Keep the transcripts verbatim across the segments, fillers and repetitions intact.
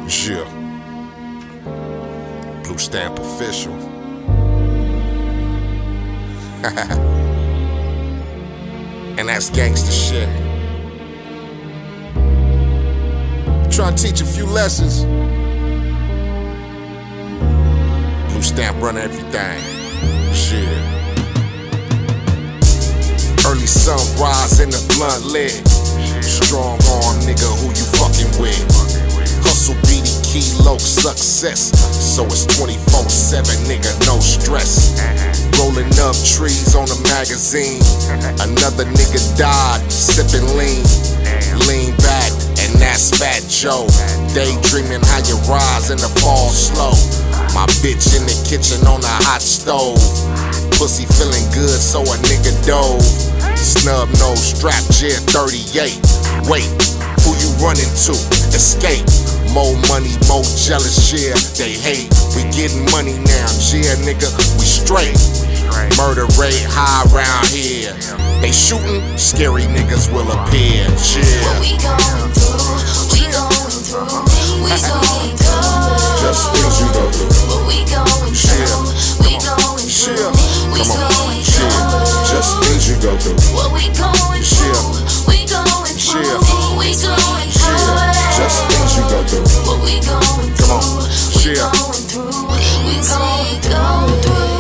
Yeah. Blue Stamp official. And that's gangsta shit. Trying to teach a few lessons. Blue Stamp run everything. Shit. Early sunrise in the blunt lit. Strong arm nigga, who you fucking with? Hustle be the key, low success. So it's twenty-four seven, nigga, no stress. Rolling up trees on a magazine. Another nigga died, sipping lean. Lean back, and that's Fat Joe. Daydreaming how you rise in the fall slow. My bitch in the kitchen on a hot stove. Pussy feeling good, so a nigga dove. Snub nose, strap, G thirty-eight. Wait, who you running to? Escape. More money, more jealous, yeah, they hate. We getting money now, yeah, nigga, we straight. Murder rate high around here. They shooting, scary niggas will appear, yeah. What we going through, we going through, we going through. Just things you go through. What we going through, we going through, we going through. Just things you go through. What we going through, we going through, we going through. Just things you go through. What we going through, we going through, we going through.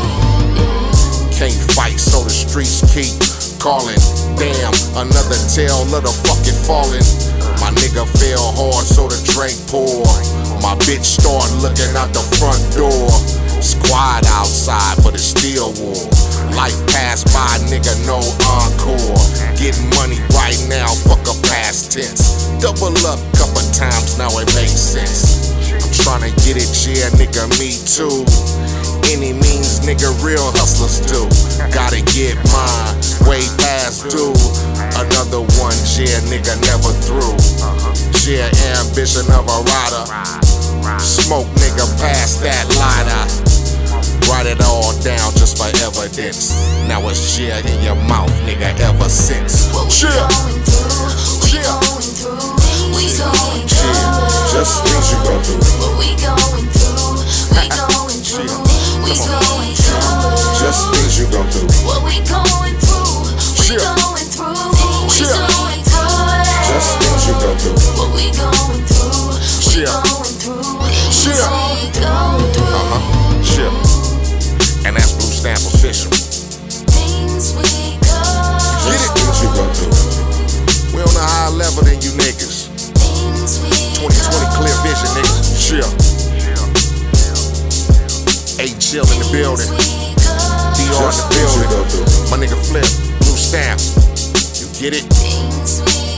Can't fight, so the streets keep calling. Damn, another tale of the fucking falling. My nigga fell hard, so the drink poured. My bitch started looking out the front door. It's quiet outside, but it's still war. Life passed by, nigga, no encore. Getting money right now, fuck a past tense. Double up couple times, now it makes sense. I'm tryna get it, yeah, nigga, me too. Any means, nigga, real hustlers do. Gotta get mine, way past due. Another one, yeah, nigga, never through. Yeah, ambition of a rider. Smoke, nigga, pass that lighter. Write it all down just for evidence. Now it's yeah in your mouth, nigga, ever since. What we going through, we going through, we going through. Just things you go through. What we going through, we going through, we going through. Just things you go through. What we going through, we going through, we going through. Just things you go through. What we going through, we going through, we going through. Uh-huh, shit. And that's Blue Stamp official. Things we go Get it? Things you go through. We on a higher level than you niggas. things we twenty twenty clear vision, niggas. Chill. A chill in the building. D R in the building. My nigga Flip, Blue Stamp. You get it? things we